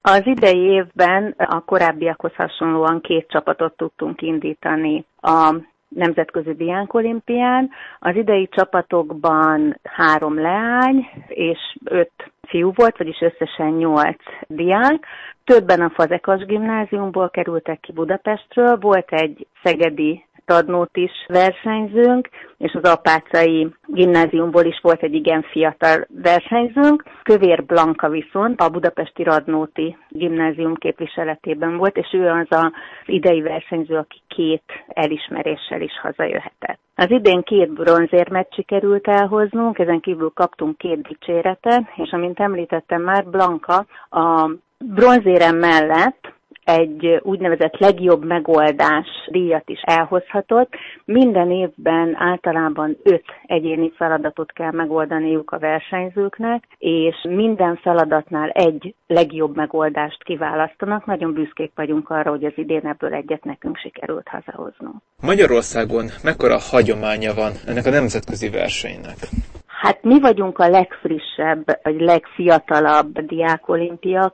Az idei évben a korábbiakhoz hasonlóan 2 csapatot tudtunk indítani a Nemzetközi Diákolimpián. Az idei csapatokban 3 leány és 5 fiú volt, vagyis összesen 8 diák. Többen a Fazekas gimnáziumból kerültek ki Budapestről, volt egy szegedi Radnótis versenyzőnk, és az Apáczai gimnáziumból is volt egy igen fiatal versenyzőnk. Kövér Blanka viszont a budapesti Radnóti gimnázium képviseletében volt, és ő az az idei versenyző, aki 2 elismeréssel is hazajöhetett. Az idén 2 bronzérmet sikerült elhoznunk, ezen kívül kaptunk 2 dicséretet, és amint említettem már, Blanka a bronzérem mellett egy úgynevezett legjobb megoldás díjat is elhozhatott. Minden évben általában 5 egyéni feladatot kell megoldaniuk a versenyzőknek, és minden feladatnál egy legjobb megoldást kiválasztanak. Nagyon büszkék vagyunk arra, hogy az idén ebből egyet nekünk sikerült hazahoznunk. Magyarországon mekkora hagyománya van ennek a nemzetközi versenynek? Hát mi vagyunk a legfrissebb, vagy legfiatalabb diákolimpia.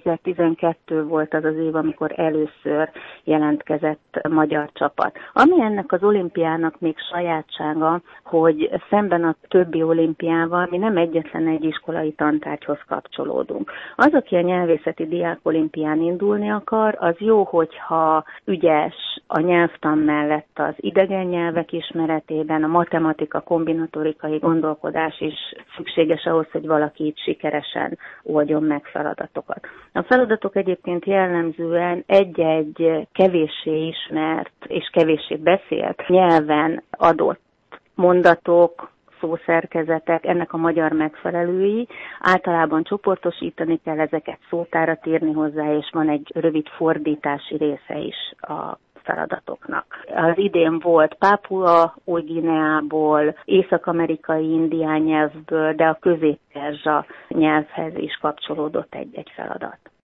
2012 volt az az év, amikor először jelentkezett magyar csapat. Ami ennek az olimpiának még sajátsága, hogy szemben a többi olimpiával mi nem egyetlen egy iskolai tantárgyhoz kapcsolódunk. Az, aki a nyelvészeti diákolimpián indulni akar, az jó, hogyha ügyes a nyelvtan mellett az idegen nyelvek ismeretében, a matematika, kombinatorikai gondolkodás is szükséges ahhoz, hogy valaki itt sikeresen oldjon meg feladatokat. A feladatok egyébként jellemzően egy-egy kevéssé ismert és kevéssé beszélt nyelven adott mondatok, szószerkezetek, ennek a magyar megfelelői. Általában csoportosítani kell ezeket, szótárat írni hozzá, és van egy rövid fordítási része is a feladatoknak. Az idén volt Pápua Új-Guineából, észak-amerikai indián nyelvből, de a közép-perzsa nyelvhez is kapcsolódott egy-egy feladat.